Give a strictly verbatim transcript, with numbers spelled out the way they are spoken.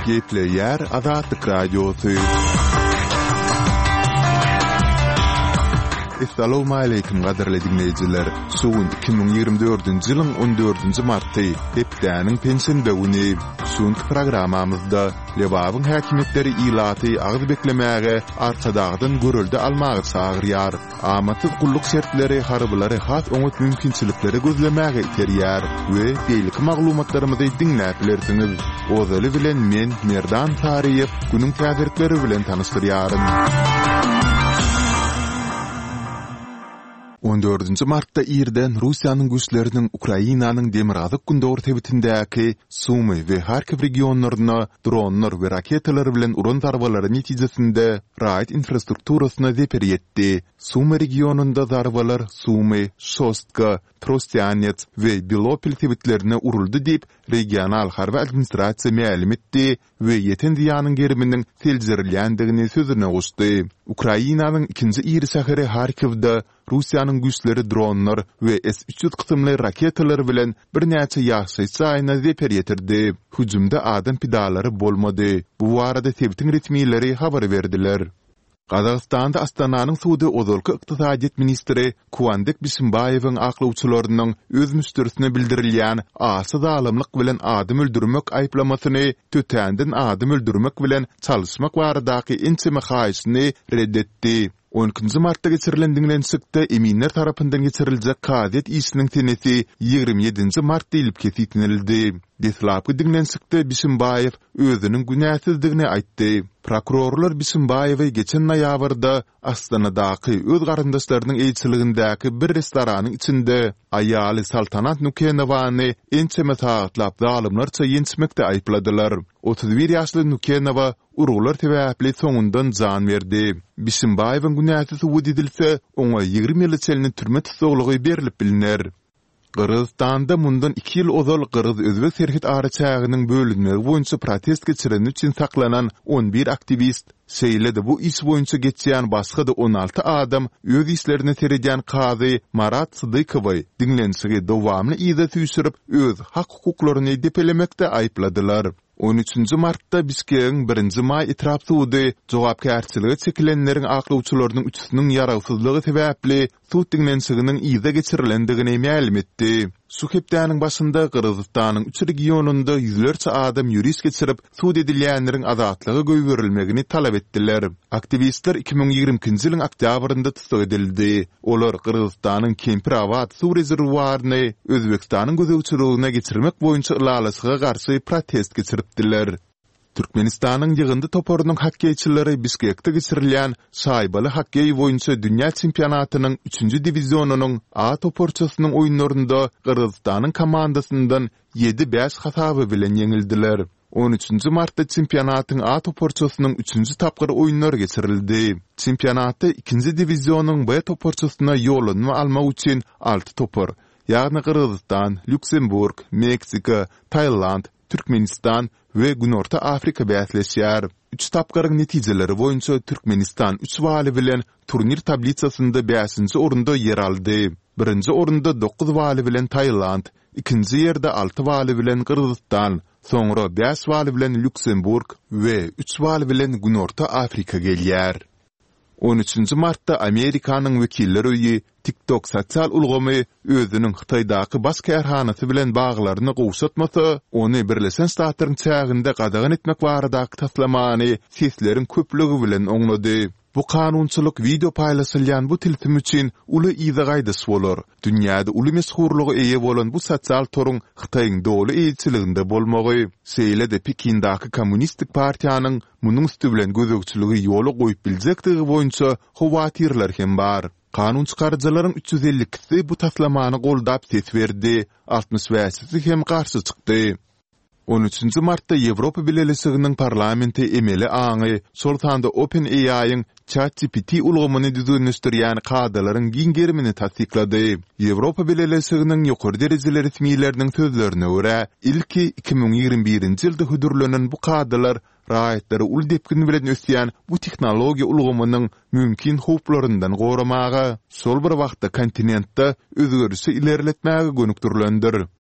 Gepleyer Azatlyk Radiosu. Assalamu alaykum gaderli dinleyijiler. Suwun iki bin ýygrimi dördünji ýylyň on dördünji marty hepdäniň pensiýa güni. Şuňky programamyzda Lebabyň häkimetleri ilaty agyr beklemäge arkadagdan görüldi almagy sagyrýar. Amaty gulluk şertleri harbylary has oňat mümkinçilikleri gözlemäge iterýär we beýlik maglumatlarymyzy dinläp bilersiňiz. Ozaly bilen men Merdan Tariýew günüň täzirkleri bilen tanystyryarym. on dördünji martda ýerden Russiýanyň güýçleriniň Ukrainanyň demirgazyk gündöwür tebitindäki Sumy we Harkiv regionlaryna dronlar we raketalar bilen uran zarbalary netijesinde raýat infrastrukturasyna zeper ýetdi. Sumy regionunda zarbalar Sumy, Shostka, Trostyanets we Belopil tebitlerine uruldy diýip regional harby administrasiýa ma'lum etdi we ýeten diýanyň geriminiň seljirilýändigini sözüne guşdy. Ukrainanyň ikinji ýeri şäheri Harkivda Russiýanyň güýçleri dronlar we S üç yüz kysymly raketalar bilen bir näçe ýaşy saýyna zeper ýetirdi. Hüjümde adam pidalary bolmady. Bu barada tebitiň resmiýetleri habar berdiler. Qazaqstanda Astananyň suwdy ozalky ykdysadyet ministri Kuwandyk Bisimbayewiň aklawçylarynyň öz müstürsine bildirilýän asy zalymlyk bilen adam öldürmek aýplamasyny tötändin adam öldürmek bilen çalyşmak baradaky inçime haýysyny reddetdi. on ikinji martda geçirilen dinlensykda eminler tarapyndan geçiriljek kadet işiniň tenesi ýygrimi ýedinji martda ilip kesitildi. Deslapky dinlensykda Bisimbayew özüniň günäsizdigini aýtdy. Prokurorlar Bisimbayewi geçen noýabrda Astanadaky öz garyndaşlarynyň eýçiligindäki bir restoranyň içinde aýaly Saltanat Nukenowany ençeme saýatlap zalymlarça ýençmekde aýpladylar. otuz bir ýaşly Nukenowa uruglar täbäpli soňundan jan berdi. Bisimbayewiň günäsisi wut edilse, oňa ýygrimi ýyl çelini türme tutsagyly berilip biliner. Qırgızstanda mundan iki ýyl ozal Qırgız özbek serhit ara çäginiň bölünmegi boýunça protest geçiren üçin saklanan on bir aktivist şeýledi. Bu iş boýunça geçýän başga da on alty adam öz işlerini tereden Qazy Marat Sıdykowy dinlensigi dowamly ýyda süýsürip öz hak hukuklaryny depelemekde aýpladylar. on üçünji martda Bişkegiň birinji may etrap suwdy jogapkärçiligi çekilenleriň aklawçylarynyň üçüsiniň ýaragsızlygy sebäpli suw dinlensiginiň ýyda geçirilendigini ma'lum etdi. Şu hepdäniň başynda Qırgızstanyň üç regionunda ýüzlerçe adam ýüriş geçirip suw edilýänleriň azatlygy göýberilmegini talap etdiler. Aktivistler iki bin ýygrimiňji ýylyň oktýabrynda tutsak edildi. Olar Qırgızstanyň Kempir-Awad suw rezerwuaryny Özbekistanyň gözegçiligine geçirmek boýunça ulalyşyga garşy protest geçiripdiler. Türkmenistanyň ýygyndy toporunyň hakkeýçileri Bişkekde geçirilýän şaýbaly hakkey boýunça dünýä çempionatynyň üçünji diwizionynyň A toporçusynyň oýunlarynda Qırgızstanyň komandasyndan ýedi beş hasaby bilen ýeňildiler. on üçünji martda çempionatyň A toporçusynyň üçünji tapgyr oýunlary geçirildi. Çempionatda ikinji diwizionyň B toporçusyna ýolunma almak üçin alty topor, ýagny Qırgızstan, Lüksemburg, Meksika, Taýland, Türkmenistan we Günorta Afrika bäsleşýär. Üç tapgyryň netijeleri boýunça Türkmenistan üç wally bilen turnir tablicasynda beşinji orunda ýer aldy. Birinji orunda dokuz wally bilen Taýland, ikinji ýerde alty wally bilen Qırgızstan, soňra beş wally bilen Lüksemburg we üç wally bilen Günorta Afrika gelýär. on üçünji martda Amerikanyň wekilleri öýi TikTok sosial ulgamy özüniň Hytaýdaky baş kärhanasy bilen baglaryny gowşatmasa, ony Birleşen Ştatlaryň çäginde gadagan etmek baradaky taslamany sesleriň köplügi bilen oňlady. Bu kanunçylyk video paýlaşylýan bu tiltim üçin uly ýyda gaýdys bolar. Dünýäde uly meşhurlygy eýe bolan bu sosial toruň Hytaýyň dowly eýçiliginde bolmagy, şeýle-de Pekindaky Kommunistik partiýanyň munyň üstü bilen gözegçiligi ýoly goýup biljekdigi boýunça howatyrlar hem bar. Kanun çykarjylaryň üç yüz ellikisi bu taslamany goldap ses berdi, altmış beşisi hem garşy çykdy. on üçünji martda Ýewropa Birleşiginiň parlamenti emeli aňy Sultanda OpenAI'ň ChatGPT ulgamyny düzgünleşdirýän kadalaryň giňgerimini tasdiklady. Ýewropa Birleşiginiň ýokary derejeli resmiýetleriniň sözlerine görä, ilki iki bin ýygrimi birinji ýylda hödürlenen bu kadalar raýatlary ul depkin bilen ösýän bu tehnologiýa ulgamynyň mümkin howplaryndan goramaga, şol bir wagtda kontinentde özgörüşi ilerletmäge gönükdirlendir.